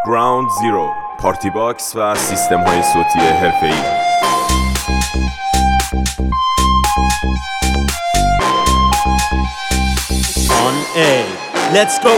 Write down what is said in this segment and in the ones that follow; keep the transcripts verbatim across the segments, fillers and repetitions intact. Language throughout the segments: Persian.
گراوند زیرو، پارتی باکس و سیستم های صوتی حرفه‌ای. On A, let's go.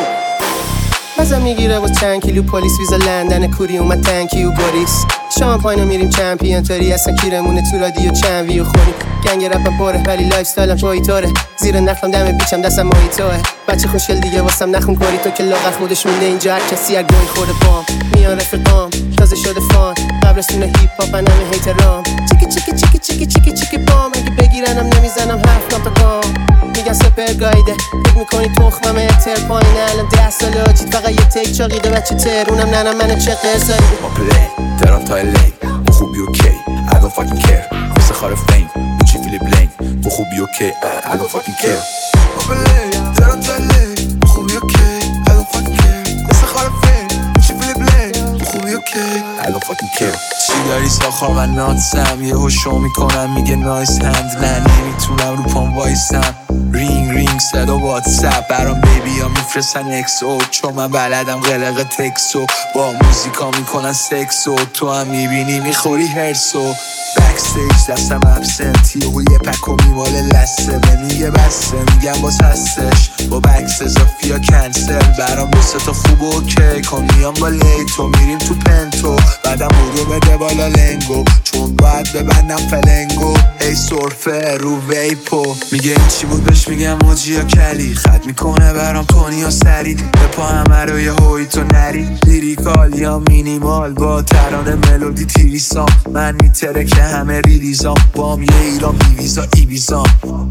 مزه میگیره و چند کیلو پلیس ویزا لندن کوری اومد تنکیو بوریس شامپاینو میریم چمپیون تاری اصلا کیرمونه تو رادیو چند ویو خوریم گنگ رپم پاره ولی لایف استایلم پایتاره زیر نخلم دم بیچم دستم مایتاه بچه خوشگل دیگه واسم نخون کاری تو که لاغر خودش مونده اینجا هر کسی هر گوی خورده بام میان رفقام تازه شده فان قبرستون هیپ هاپ انم هیترام چیکی چیکی چیکی چیکی چیکی چیکی بام اگه بگیرنم نمیزنم حرف نام تا کام میگن سپر گایده فکر میکنی تخمم تر پایین الان ده ساله آجید فقط یه تیک چاقیده بچه ترونم ننم منو چه قصاری ما پلی درام تا الی تو خوبی اوکی I don't fucking care خوصه خار فیم بوچی فیلی بلینگ تو خوبی اوکی I don't fucking care ما پلی درام تا الی تو خوبی اوکی I don't fucking care خوصه خار فیم بوچی فیلی بلینگ تو خوبی اوکی I don't fucking care چی داری ساخار من ناتسم یه هوشو میکنم میگه نایس هند نه نمیتونم رو پام وایسم رینگ رینگ صدا واتساپ برام بیبی ها میفرستن اکسو چون من بلدم قلق تکسو با موزیکا میکنن سکسو تو هم میبینی میخوری هرسو بکستیج دستم ابسنتی و یه پکو میماله لسه به میگه بسته میگم باز هستش با بکس اضافی ها کنسل برام دوسته تا خوب و اوکی کنیام با لیتو میریم تو پنتو بعدم بودو بده بالا لنگو چون باید ببندم فلنگو ای سرفه رو ویپو میگه این چی بود بهش میگم موجی یا کلی خط میکنه برام کنی یا سرید به پا همه رو یه هوی تو نری لیریکال یا مینیمال با ترانه ملودی تیریسام من میتره که همه ریلیزام بام یه ایران بیویزا ایبیزام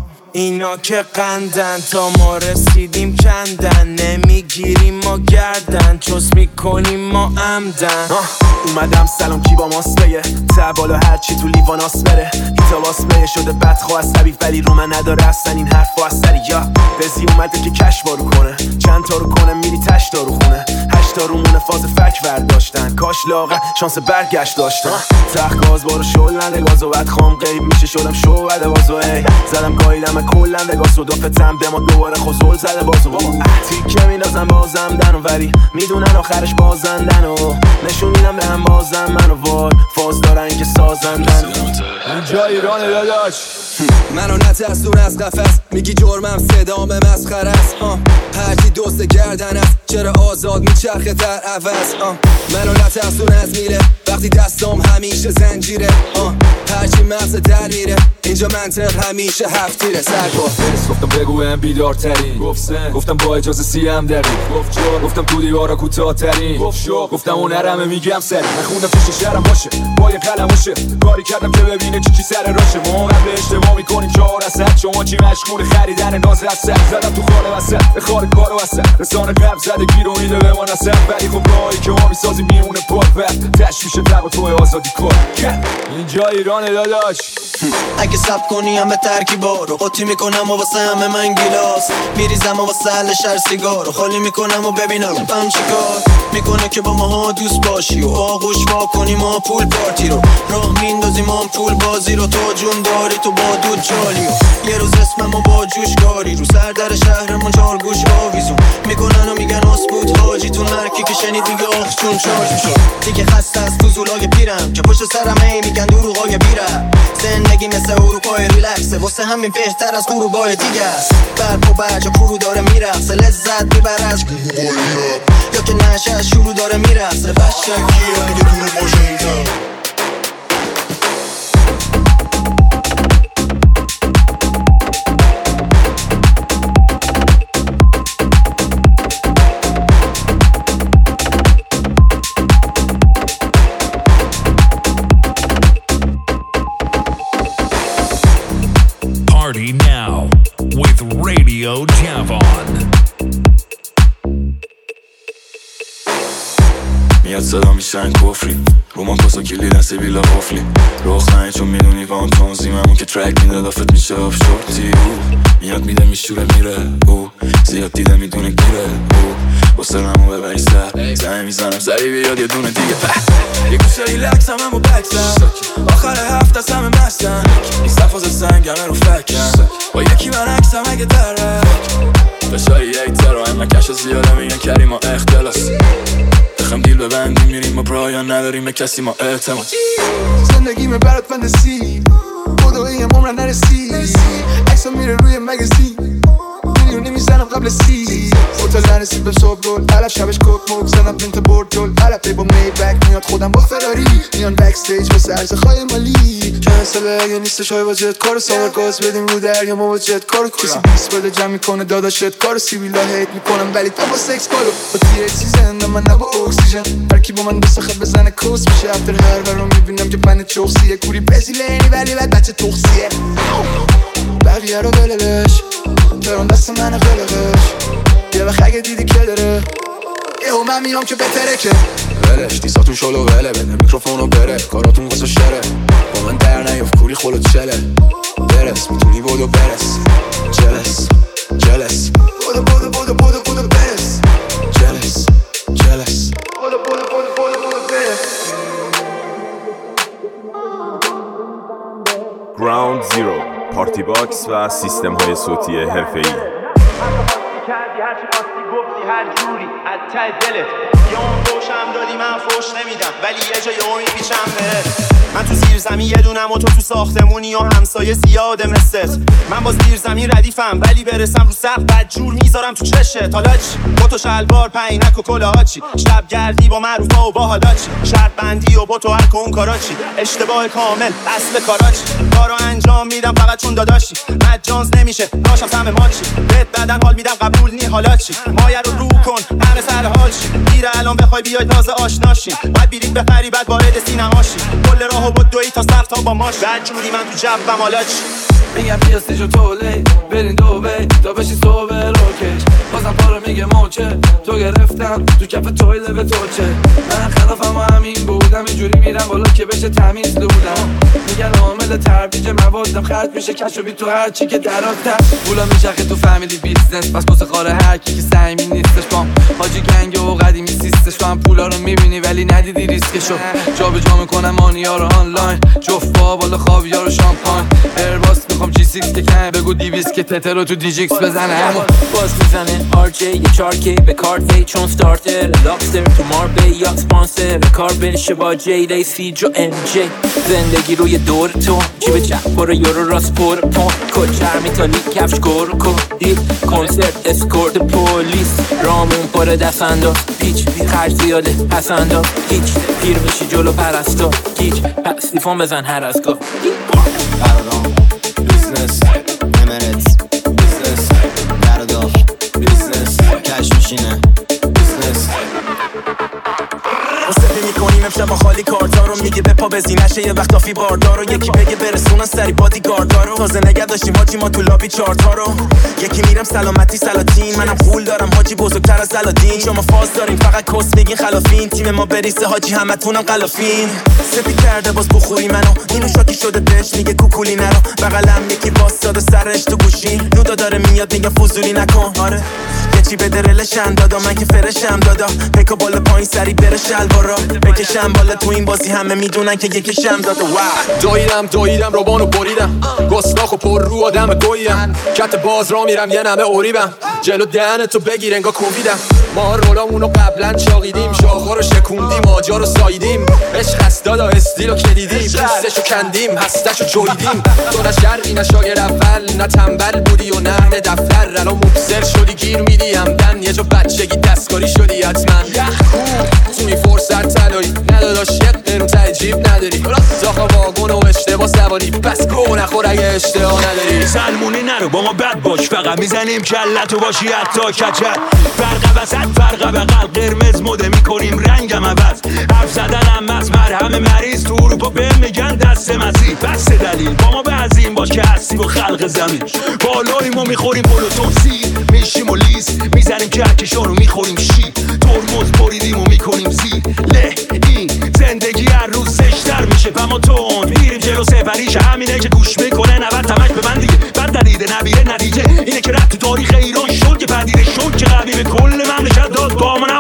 اینا که قندن تا ما رسیدیم کندن نمیگیریم ما گردن چوس میکنیم ما عمدن اومدم سلام کی با ماست بگه تبالا هرچی تو لیواناس بره هیتا باس بگه شده بدخواه عصبی ولی رو من نداره اصلا این حرف و اثری یا بزی اومده که کش بارو کنه چند تا رو کنه میری تش تا رو خونه هشتا رو مونه فاز فک برداشتن کاش لاغه شانس برگشت داشتن تخت گاز بارو شل نده گازو بعد خام قیب میشه شدم شو بده بازو ای زدم گایلم کلن وگاس و دافتم دما دوباره خوزول زده بازو تیکه میندازم بازم دنو ولی میدونن آخرش بازندن و نشون میدم به هم بازم منو وای فاز دارن که سازندن اینجا ایران داداش منو نترسون از قفس میگی جرمم صدام مسخره است هرچی دوست گردن است چرا آزاد میچرخه در عوض منو نترسون از میره وقتی دستام همیشه زنجیره هرچی مغز در میره اینجا منطق همیشه هفتیره سرکو گفتم بگو هم بیدارترین گفتم با اجازه سیم داری گفتم تو دیوارا کوتاه‌ترین گفتم اون نرمه میگم سری من خوندم پیش شهرم باشه با یه قلم باشه کاری کردم که ببینه چی چی سر راشه ما قبل اشتباه میکنیم چهار اصد شما چی مشغول خریدن ناز رسد زدم تو خاره وسط به خاره کارو وسط رسانه قبل زده گیر و میده به ما نسد ولی خب راهی که ما میسازیم میونه پاک وقت تشویش تب و توی آزادی کار اینجا ایران داداش اگه سب کنی هم به ترکیبا رو قطی میکنم و واسه همه من گیلاس میریزم و واسه حل شهر سیگار رو خالی میکنم و ببینم بم چیکار میکنه که با ماها دوست باشی و آغوش وا کنیم ما پول پارتی رو راه میندازیم هم پول بازی رو تو جون داری تو با دود جالی و یه روز اسمم و با جوش کاری رو سر در شهرمون چار گوش آویزون میکنن و میگن اسکوت حاجی تو مرکی که شنید دیگه آخ چون شارژ میشد دیگه خسته از فضولای پیرم که پشت سرم هی میگن دروغای بیرم زندگی مثل اروپای ریلکسه واسه همین بهتر از اروپای دیگه است برق و برج و کرو داره میرقصه لذت میبره از یا که نشه از شروع داره میرقصه بشکیه اگه دونه باشه اینجا Party now with Radio Javon. میاد صدا میشن کفری رومان کسا کلی دست بیلا قفلی روخ نهی چون میدونی وان تونزیممون که ترک میده دافت میشه آف شورتی میاد میده میشوره میره او زیاد دیده میدونه گیره او با سرمو ببری سر زمه میزنم سری بیاد یه دونه دیگه په یه گوشه ریلکس هم همو بکسم آخر هفت از همه مستم این صفاز سنگمه رو فکم با یکی من عکسم اگه داره فشایی یک تر و همه کش زیاده میگن کریم و اختلاس میخوام دیل ببندیم میریم با پایان نداریم به کسی ما اعتماد. زندگیمه برات فانتزی خداییم عمرم نرسی عکسا میره روی مگزین میلیونی میزنم قبل سی اوتل نرسید به صبح رول علف شبش کوک موک زنم پینت برد جل علفه با میبک میاد خودم با فراری میان بکستیج واسه ارزخای مالی کنسله اگه نیستش های با جت کارو سامر گاز بدیم رو دریا ما با جت کارو کسی بیس بده جمع میکنه داداشت کارو سیبیلا هیت میکنم ولی تا با سکس کارو با تیر سیزن من نه با اکسیژن هرکی با من بسخه بزنه کوس میشه افتر هر برام میبینم که پنه چوخسیه کوری بزیلینی ولی بعد بچه توخسیه بقیه رو بللش برون دست من قلقش یه وقت اگه دیدی که داره یهو من میام که بهتره که ولش دیساتون شلو وله بده میکروفونو بره کاراتون واسه شره با من در نیفت کوری خلوت چله برس میتونی بودو برس جلس جلس بودو بودو بودو بودو بودو برس جلس جلس بودو بودو بودو بودو بودو برس گراوند زیرو پارتی باکس و سیستم های صوتی حرفه‌ای. کردی هرچی خواستی گفتی هر جوری از ته دلت یه اون فوشم دادی من فوش نمیدم ولی یه جای اون میپیچم بهت من تو زیر زمین یه دونم و تو تو ساختمونی و همسایه زیاده مثلت من با زیر زمین ردیفم ولی برسم رو سقف بد جور میذارم تو چشت حالا چی؟ با تو شلوار پینک و کلاه چی؟ شب گردی با معروفا و با حالا چی؟ شرط بندی و با تو هر کن کارا چی؟ اشتباه کامل اصل کارا چی؟ کارو انجام میدم فقط چون داداشی مجانز نمیشه ناشم سم ما چی؟ بهت بدن حال میدم قبول نی حالا چی؟ مایه رو رو کن همه سر حال چی؟ دیره الان بخوای بیای تازه آشناشی بعد بیرید بخری بعد وارد سینماشی کل راهو با دوی تا سر تا با ماش بعد جوری من تو جبم حالا چی؟ میگم بیا استیجو تولی برین دوبی تا بشی صبح روکش بازم پارو میگه موچه تو گرفتم تو کف تویله به توچه من خلافم و همین بودم اینجوری میرم بالا که بشه تمیز لودم میگن عامل ترویج موادم خرج میشه کشو بی تو هر چی که دراتر پولا میچرخه تو فامیلی بیزنس پس پس خاره هر کی که سعیمی نیستش بام حاجی گنگ و قدیمی سیستش تو هم پولا رو میبینی ولی ندیدی ریسکشو جا به جا میکنم مانیا رو آنلاین جفت با بالا خاویار و شامپاین ایرباس میخوام جی سیکس که کنه بگو دیویس که تتر رو تو دیجیکس بزنه همون باز میزنه آر جی یه چارکی به کارت وی چون ستارتر لابستر تو ماربی یا سپانسر کار بنشه با جی دی سی جو ام جی زندگی روی دور تو جیب چپ برو یورو راست پر پون کچر میتالی کفش گر کن دیل کنسرت اسکورت پولیس رامون پر دست انداز پیچ خرج زیاده پس انداز هیچ پیر میشی جلو پرستا گیج پس دیفون بزن هر از گاه Business, Emirates, business, Gardol, business, cash machine, business. مصطفی میکنیم امشب با خالی کارتا رو میگه به پا بزینشه یه وقت آفی باردار رو یکی بگه برسونن سری بادی گاردا رو تازه نگه داشتیم حاجی ما تو لابی چارتا رو یکی میرم سلامتی سلاطین منم پول دارم حاجی بزرگتر از الادین شما فاز دارین فقط کس میگین خلافین تیم ما بریسه حاجی همتونم قلافین سپی کرده باز بخوری منو اینو شاکی شده بهش میگه کوکولی نرو بغلم یکی واسطه سرش تو گوشی نودا داره میاد میگه فضولی نکن آره یه چی به درلشم دادا من که فرشم دادا پکو بالا پایین سری بره شلوارا بکشم بالا تو این بازی همه میدونن که یکیشم داده واو دویدم دویدم روبانو بریدم گستاخ و پر رو آدم گویم کت باز را میرم یه نمه اوریبم جلو دهنتو بگیر انگا کوبیدم ما رولامونو قبلا چاقیدیم شاخا رو شکوندیم آجا رو سایدیم عشق هست دادا استیلو کلیدیم پوستشو کندیم هستشو جویدیم تو نه شرقی نه شاگر اول نه تنبل بودی و نه دفتر الان مبصر شدی گیر میدی همدن یه جا بچگی دستکاری شدی حتما تو این فرصت تلایی نداداش یک قرون ته جیب نداری زاخا واگون و اشتباه سواری بس گو نخور اگه اشتباه نداری سلمونی نرو با ما بد باش فقط میزنیم کلتو باشی حتی کچل فرق وسط فرق بغل قرمز مده میکنیم رنگم عوض حرف زدنم از مرهم مریض تو اروپا به میگن دست مسیح بس دلیل با ما بعضیم باش که هستی و خلق زمین بالاییم و میخوریم بلوتون سیر میشیم و لیز میزنیم کهکشان و میخوریم شیر ترمز بریدیم و میکنیم زیر له این زندگی هر روز زشتر میشه پما تون میریم جلو سپریش همینه که گوش میکنه نبرد تمک به من دیگه بد دلیده نبیره نتیجه اینه که رد تو تاریخ ایران شد که پدیره شد که قبیل کل مملکت داد با ما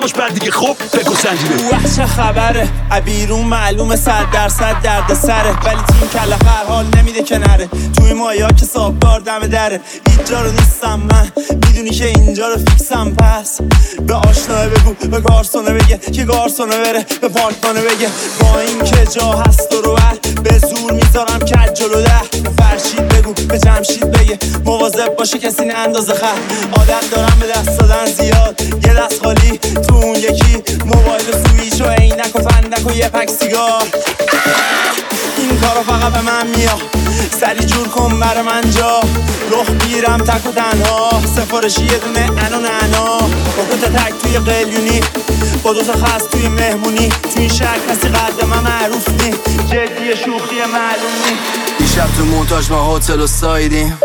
نباش بعد دیگه خوب بگو سنجیده. اوه چه خبره بیرون معلومه صد درصد درد سره، ولی تیم کله هر حال نمیده که نره. توی مایا که صابدار دم دره، اینجا رو نیستم من، میدونی که اینجا رو فیکسم. پس به آشناه بگو، به گارسونه بگه که گارسونه بره به پارتمانه بگه با این که جا هست و رو بر به زور میذارم کج جلو ده. به فرشید بگو، به جمشید بگه مواظب باشه کسی نه اندازه خر. عادت دارم به دست دادن زیاد، یه دست خالی تو اون یکی موبایل و سویچ و عینک و فندک و یه پک سیگار. این کارو فقط به من میاد، سری جور کن برا من جا. رخ میرم تک و تنها، سفارشی یه دونه انا نعنا. با دوتا تک توی قلیونی، با دوتا خست توی مهمونی. توی این شهر کسی قد من معروف نی، جدی شوخی معلوم نی. دیشب تو مونتاژ ما هتل و سایدیم،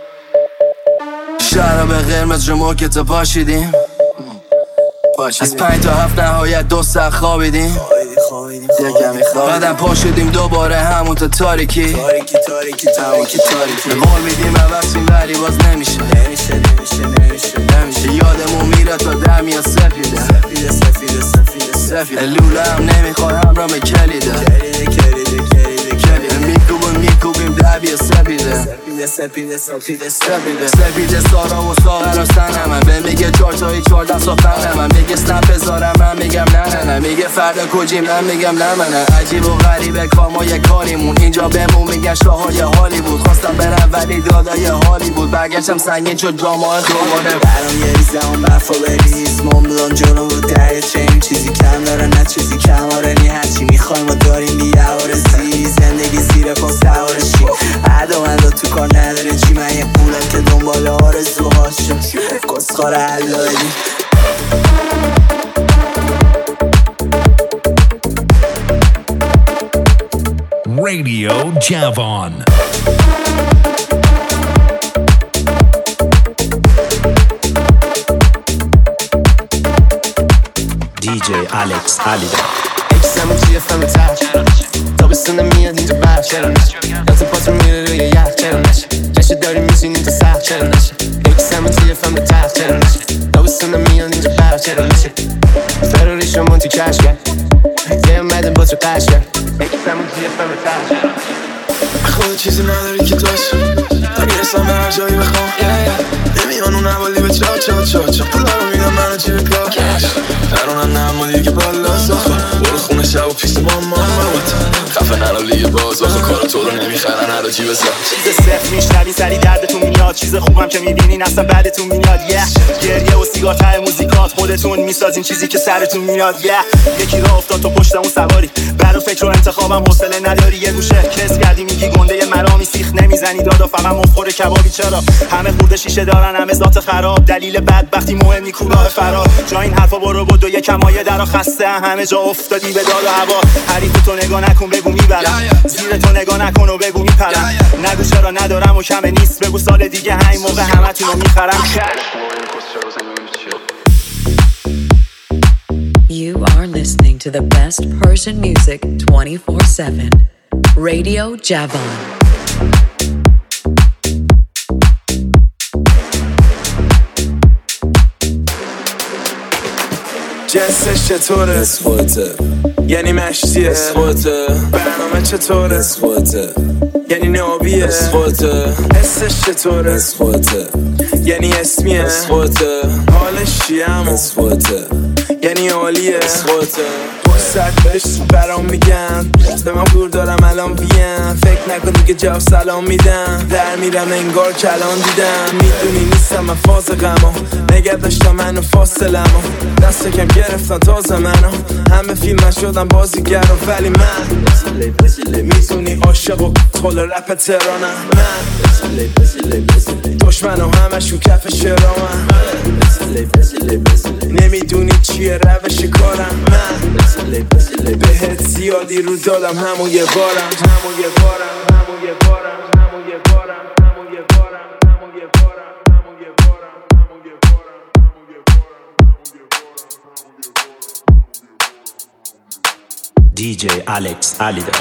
شراب قرمز رو موکت پاشیدیم. از پنج تا هفت نهایت دو ساعت خوابیدیم، بعدم پا شدیم دوباره همون تا تاریکی. تاریکی تاریکی تاریکی تاریکی قول میدیم عوضیم ولی باز نمیشه نمیشه نمیشه نمیشه نمیشه. یادمون میره تا دم یا سفیده سفیده سفیده سفیده سفیده. لوله هم نمیخواد همراه کلیده کلیده کلیده کلیده کلیده. میکوبیم میکوبیم دبی سفیده سفیده سفیده سفیده سفیده سفیده. سارا و ساغر و سنمم به میگه چار تایی چارده ساختنمم. میگه سنپ بذارم من میگم نه نه نه. میگه فردا کجیم من میگم نه من. عجیب و غریبه کار ما یه کاریمون، اینجا بهمون میگن شاهای حالی بود. خواستم برم ولی دادای حالی بود، برگشتم سنگین شد جامعه دوباره. برام یه ریزه اون برفا بریز، مونبلان جلو و دریا چین. چیزی کم داره نه چیزی کم آرنی، هرچی میخوایم ما داریم بیه آرزی. زندگی زیر پا سوارشی، عدا من تو کار نداره چی. من یه پولم که دنبال آرزوهاشم، کسخار علایی. Radio Javon. دی جی Alex Alida. اکسم چیه فهم ترک، تابستون میاد اینجا برف چرا نشه. یاد پاتون میره روی یخ چرا نشه. جشن داریم میزینیم تا سخت چرا نشه. اکسم چیه فهم ترک چرا نشه. تابستون میاد اینجا برف چرا نشه. فروری شما تو کش کرد، یه اومدم با تو قش کرد. اکسم چیه فهم ترک. خود چیزی نداری که داشت، نمیرسم به هر جایی بخوام. نمیان اون حوالی به چا چا چا چا. پولا رو میدم منو چی به کار نرونن نمو دیگه بالا ساخه. برو خونه شب و پیش با ماما خفه نرو لیه باز آخه کارا تو رو نمیخرن هر جی بزا. چیز صفر میشنوی سری دردتون میاد، چیز خوبم که میبینین اصلا بعدتون میاد. یه yeah. گریه و سیگار ته موزیکات خودتون میسازین چیزی که سرتون میاد. یه yeah. یکی راه افتاد تو پشتمون سواری، برو فکر و انتخابم حوصله نداری. یه گوشه کس کردی میگی گنده مرامی، سیخ نمیزنی دادا فقط مفخور کبابی. چرا همه خورده شیشه دارن همه ذات خراب، دلیل بدبختی مهم نی کلاه فرار. جا این حرفا برو بود و یکم مایه درا خسته همه جا افتادی به داد و هوا. حریف تو نگاه نکن بگو میبرم، زیر تو نگاه نکن و بگو میپرم. نگو چرا ندارم و کمه نیست، بگو سال دیگه همین موقع همتونو میخرم. You are listening to the best Persian music twenty-four seven. Radio Javon. جنسش چطوره؟ اسخوته یعنی مشتیه. اسخوته برنامه چطوره؟ اسخوته یعنی نابیه. اسخوته حسش چطوره؟ اسخوته یعنی اسمیه. اسخوته حالش چیه همون؟ اسخوته یعنی عالیه. اسخوته فرصت بهش برام میگن، به من دور دارم الان بیم. فکر نکن دیگه جواب سلام میدم، در میرم انگار کلان دیدم. میدونی نیستم من فاز غما، نگه داشتم منو فاصلمو. دست کم گرفتن تازه منو، همه فیلم شدم بازیگر ولی من میدونی عاشق و خل رپ تهرانم. من دشمنو همشون کف شرامم. نمیدونی چیه روش کارم. من بهت زیادی رو دادم همون یه بارم همون یه بارم همون یه بارم همون یه بارم همون یه بارم همون یه بارم همون یه بارم همون یه بارم همون یه بارم. دی جی Alex Alida.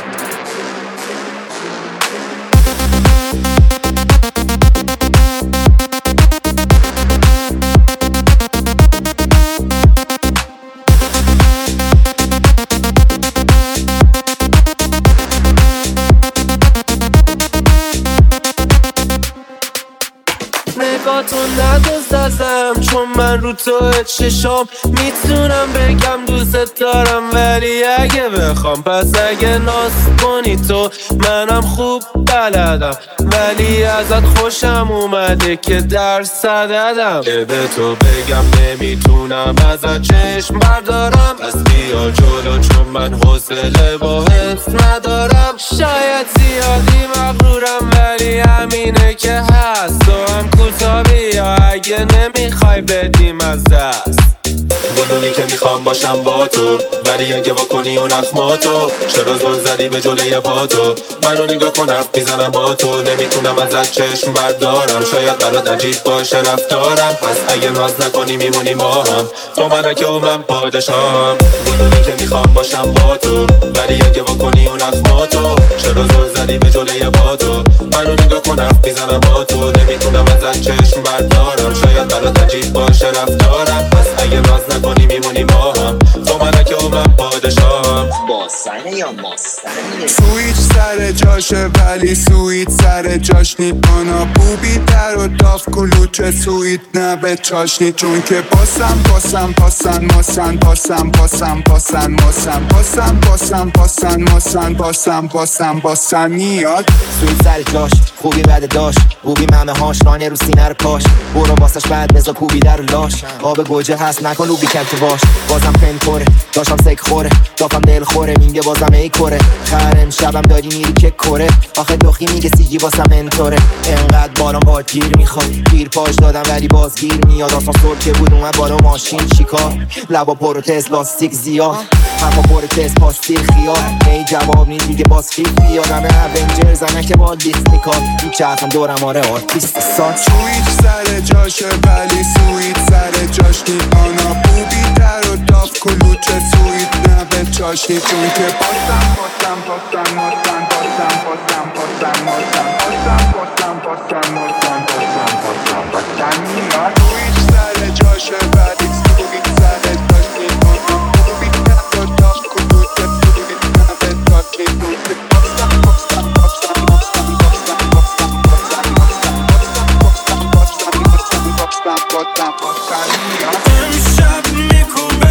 ازم چون من رو تو چشام میتونم بگم دوست دارم، ولی اگه بخوام پس اگه ناز کنی تو منم خوب بلدم، ولی ازت خوشم اومده که درس دادم. که به تو بگم نمیتونم ازت چشم بردارم، پس بیا جلو چون من حوصله با حس ندارم. شاید زیادی مغرورم ولی همینه که هست، تو هم کوتا بیا اگه نمیخوای بدیم از دست. بدونی که میخوام باشم با تو، ولی اگه واکنی اون اخماتو چرا زل زدی به جلوی پا تو؟ منو نگاه کن حرف میزنم با تو، نمیتونم ازت چشم بردارم. شاید برات عجیب باشه رفتارم، پس اگه ناز نکنی میمونی ما هم، تو ملکه و من پادشاهم. بدونی که میخوام باشم با تو، ولی اگه واکنی اون اخماتو چرا زل زدی به جلوی پا تو؟ منو نگاه کن حرف میزنم با تو، نمیتونم ازت چشم بردارم. شاید برات عجیب باشه رفتارم، پس اگه ناز نکنی میمونی ما هم، تو ملکه و من پادشاهم. ماسنه یا ماسنه؟ سویت سر جاشه ولی سویت سر جاش نی. آنا بوبی در و داف کلوچه سویت نه به چاشنی، چون که پاسم پاسم پاسن ماسن پاسم پاسم پاسن ماسن پاسم پاسم پاسن ماسن پاسم پاسم پاسن میاد. سویت سر جاش خوبی بده داشت، بوبی ممه هاش رانه رو سینه رو کاش، برو واسش بعد بزا کوبی در لاش. آب گوجه هست نکن لوبی کلت باش، بازم پن کوره داشتم سک خوره، دافم دل خوره میگه بازم ای کوره. خرم شبم داری میری که کوره، آخه دخی میگه سیجی واسم انطوره. انقدر بالام با گیر میخواد، گیر پاش دادم ولی باز گیر میاد. آسان سور که بود اومد بالا ماشین چیکار، لبا پرو تست لاستیک زیاد، همه پرو تست پاستیل خیال. ای جواب نیست میگه باز خیف بیاد، همه اونجرز همه که با دیسنی کار میچرخم دورم آره آرتیست سان. سویت سر جاشه ولی سویت سر جاش نی. آنا بوبی در و داف کلوچه سویت نه به چاشنی، چون که پاسم پاسم پاسم ماسن پاسم پاسم پاسم ماسن پاسم پاسم پاسم ماسن پاسم پاسم پاسم میاد. سویت سر جاشه ولی سویت سر جاش نی. آنا بوبی در و داف کلوچه سویت نه به چاشنی، چون که پاسم پاسم پاسم ماسن پاسم پاسم پاسم ماسن پاسم پاسم پاسم پاسم پاسم پاسم میاد. امشب میکوبه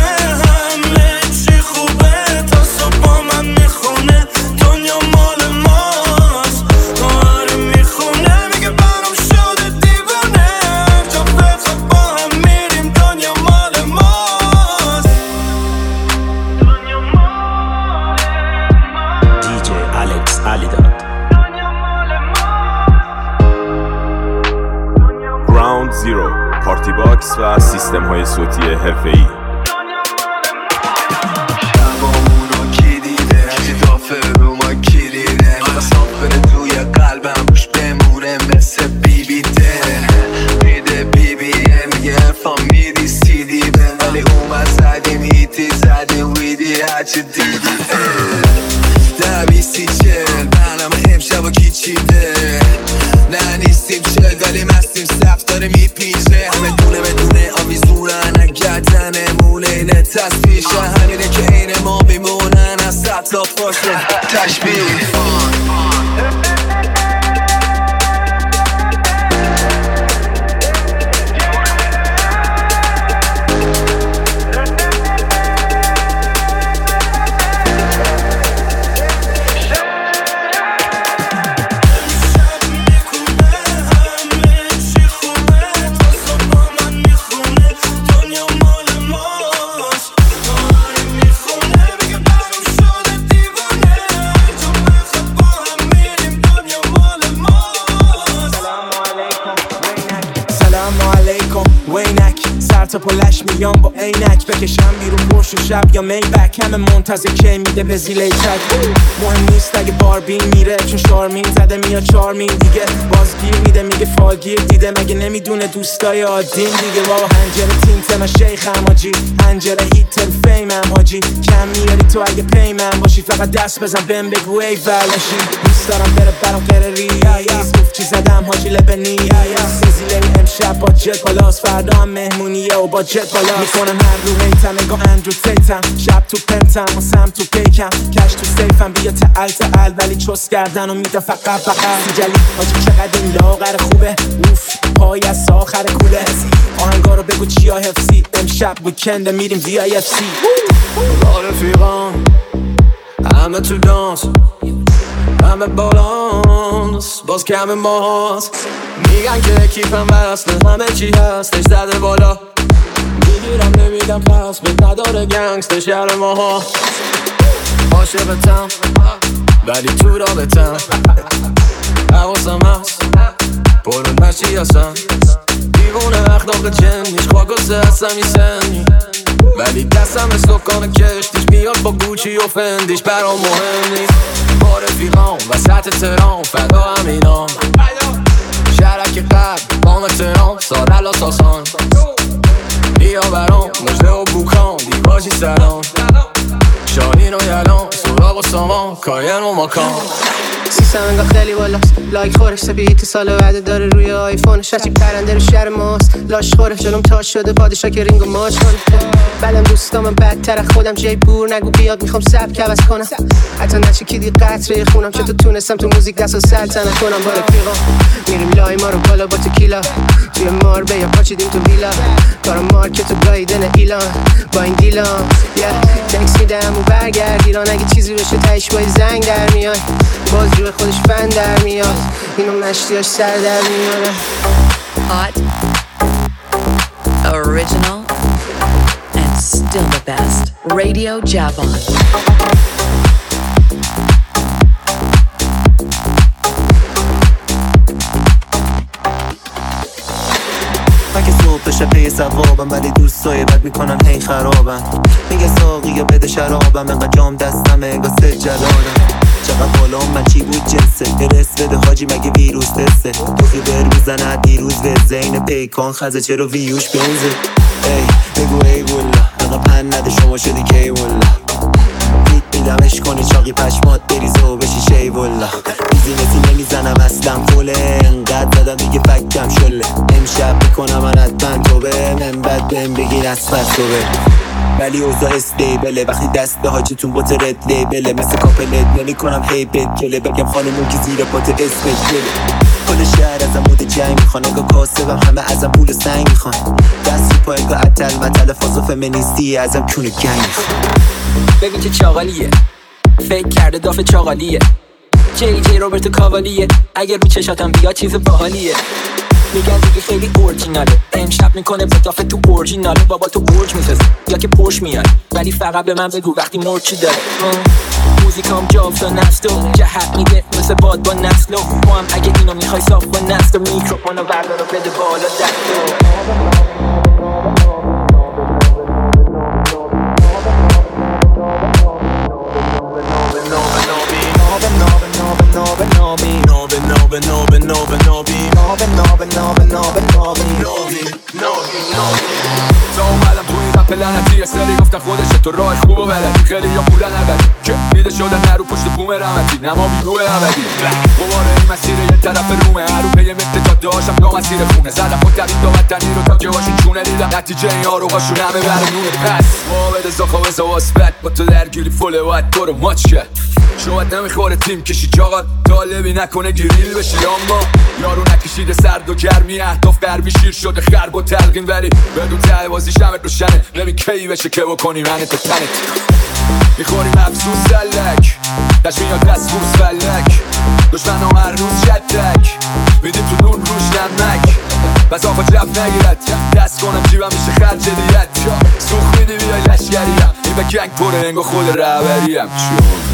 همه چی خوبه، تا صبح با من میخونه دنیا مال ماست. آره میخونه میگه برام شده دیوونه، جا بخواد با هم میریم دنیا مال ماست. دنیا مال ماست. دی جی الکس علیداد. گراوند زیرو، پارتی باکس و سیستم های صوتی حرفه‌ای. شبامونو کی دیده، هرچی دافه رو ما کلیده، خواستم بره توی قلبم روش بمونه مثل بی بی ده. میده بی بی میگه ارفان میدی سی دی به، ولی اومد زدیم هیتی زدیم ویدی هرچی دیدی ده بیستی چل برنامه امشب و کی چیده. نه نیستیم چل ولی مستیم سفت داره میپیشه، همه دونه بدونه آویزونن اگردن مونه نه تصفیشه، همینه که این ما بیمونن از سطلاف باشه تشبیه. تا پلش میام با عینک، بکشم بیرون پرش و شب یا میبک، همه منتظر که میده به زیله تک. مهم نیست اگه باربین میره چون شارمین زده میاد چارمین دیگه، بازگیر میده میگه فالگیر دیده، مگه نمیدونه دوستای عادیم دیگه. بابا هنجره تینت من شیخم حاجی، هنجره هیتر فیمم حاجی، کم میاری تو اگه پیمم باشی، فقط دست بزن بهم بگو ای ولشی. دوست دارم بره برام قرری گفت چی زدم حاجی لبنی، سیزیله امشب با جت بالاست، فردا هم مهمونیه و با جت بالا میکنم هر رو هیتم انگاه اندرو تیتم، شب تو پنتم و سم تو پیکم، کش تو سیفم بیا تعال تعال، ولی چوس کردن و میده فقط فقط سیجلی حاجی چقدر این لاغر خوبه اوف پای از آخر کوله آهنگا رو بگو چیا حفظی امشب ویکنده میریم وی آی اف سی با رفیقان همه تو دانس همه بالانس باز کم ماست میگن که کیفم بسته همه چی هستش زده بالا میگیرم نمیدم پس به نداره گنگست شهر ماها عاشقتم ولی تو رابطم حواسم هست پرون نشی هستم دیوونه اخلاق جنیش خواگسته هستم این سنی ولی دستم استکان کشتیش میاد با گوچی و فندیش برام مهم نیست با رفیقام وسط ترام فدا همینام شرک قبل بام ترام سارلا ساسان بیا برام مجده و بوکان دیباجی سلام شاهین و یلان سوراب و سامان کاین و مکان سیستم انگاه خیلی بالاست لایک خورش سپیت سال بعد داره روی آیفونش هرچی پرنده رو شهر ماست لاش خورش جلوم تاش شده پادشاه که رینگو ماچ کنه بلم دوستامم بدتر خودم جای بور نگو بیاد میخوام سبک عوض کنم حتی نچه کی دی قطره خونم چطور تونستم تو موزیک دست و سلطنت کنم با رفیقام میریم لای ما رو بالا با تکیلا توی ماربه یا پاچیدیم تو ویلا کارم مارکت و گایدن ایلان با این دیلان تکس میدم و برگرد ایران اگه چیزی بشه تایش بای زنگ در میاد باز روی خودش فن در میاد اینو مشتیاش سر در میاره Hot, original, and still the best. Radio Javon. بشه پی ثوابم ولی دوستای بد میکنن هی خرابم میگه ساقی یا بده شرابم انقدر جام دستم انگار سه جلالم چقدر بالا من چی بود جنسه درست بده حاجی مگه ویروس تسته توخی بر میزنه دیروز به زین پیکان خزه چرا ویوش بنزه ای بگو ای والله انقدر پن نده شما شدی کی والله هیت میدمش کنی چاقی پشمات بریزه و بشی شی والله بیزینسی نمیزنم اصلا فوله انقدر زدم دیگه فکتم شله امشب میکنم من حتما توبه من بد بهم بگیر از پس توبه ولی اوضاع استیبله وقتی دست به حاجتون با ترد لیبله مثل کاپلت نمی کنم هی بد کله بگم خانمون که زیر پات اسمت گله کل شهر ازم مود جنگ میخوان اگه کاسبم همه ازم پول سنگ میخوان دست رو پای اگه عطل مطل فاز و فمینیستی ازم کونه گنگ میخوان ببین چه چاقالیه فکر کرده دافه چاقالیه جی جی روبرتو کاوالیه اگر رو چشاتم بیا چیز باحالیه میگن دیگه خیلی اورجیناله امشب میکنه با دافه تو اورجیناله بابا تو برج میسازه یا که پرش میاد ولی فقط به من بگو وقتی مرچی داره موزیکام جاوز و نستو جهت میده مثل باد با نسلو با هم اگه اینو میخوای صاف با نستو میکروفونو بردار و بده بالا دستو تا اومدم تو این رپ لعنتی سری گفتن خودشه تو راه خوب و بلدی خیلی یا پولن ابدی که دیده شدن نرو پشت بوم رحمتی نما بیروه ابدی بباره این مسیر یه طرف رومه هر رو پیه مثل تا داشتم تا مسیر خونه زدم خود ترین تا بدتنی رو تا که هاشون چونه دیدم نتیجه این ها رو هاشون همه برنونه پس ما بده زاخا بزا واسبت با تو درگیری فوله باید تو رو ماچ کرد شاید نمیخوره تیم کشی چاقات طالبی نکنه گریل بشی اما یارو نکشیده سرد و گرمی اهداف قربی شیر شده خرب و تلقین ولی بدون ته بازی شمت روشنه نمی کی بشه که بکنی من تو تنت میخوریم افسوس سلک دشت میاد دست بوس فلک دشمن ها هر روز شدک میدیم تو نون روش نمک بس آفا جف نگیرد دست کنم جیبم میشه خرج دیت سوخ میدی بیای لشگریم این به کنگ پره انگو خود رهبریم چون